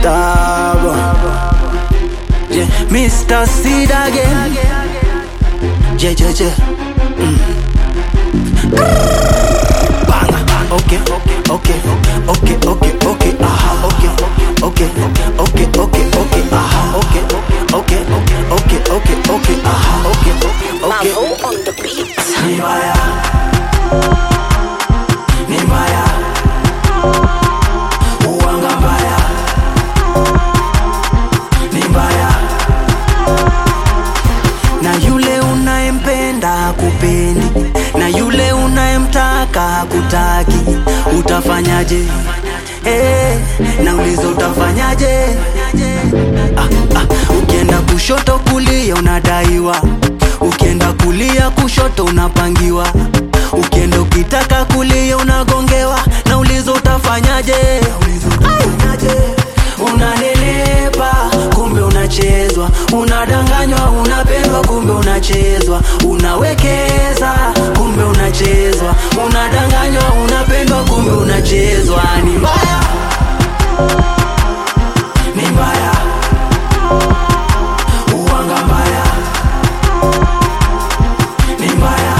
Tabo. Yeah, Mr. Seed again. Yeah. Bang. Okay. Aha. Okay. Aha. Okay. Aha. Okay. Mavo on the beat. Ni mbaya. Uwanga mbaya. Ni mbaya. Na yule unayempenda kupendi, na yule unayemtaka kutaki, utafanyaje? Nauliza utafanyaje? Ukienda kushoto kulia unadaiwa, ukienda kulia kushoto unapangiwa, ukienda ukitaka kulia unagongewa. Nauliza utafanyaje? Unanenepa kumbe unachezwa, unadanganywa unapendwa kumbe unachezwa, unawekeza kumbe unachezwa, unadanganywa unapendwa kumbe unachezwa. Ni mbaya. Ni mbaya. Uwanga mbaya. Ni mbaya.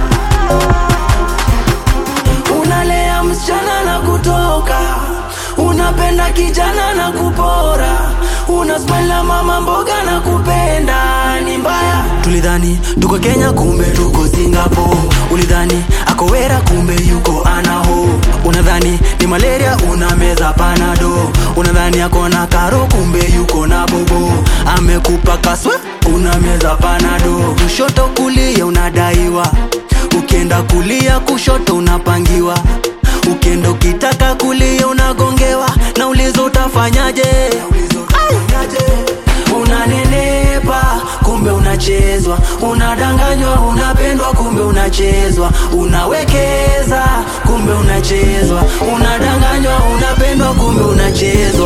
Unalea msichana na kutoka, unapenda kijana na kupora, unasmile mama mboga na kupenda. Ni mbaya. Tulidhani tuko Kenya kumbe tuko Singapore, ulidhani ako wera kumbe yuko anaho, unadhani ni malaria unameza panado, unadhani ako na karo kumbe yuko na bobo, amekupa kaswe unameza panado. Kushoto kulia unadaiwa, ukienda kulia kushoto unapangiwa, ukienda ukitaka kulia unagongewa. Nauliza utafanyaje? Unanenepa kumbe unachezwa, unadanganywa unapendwa kumbe unachezwa, unawekeza kumbe unachezwa, unadanganywa unapendwa kumbe unachezwa.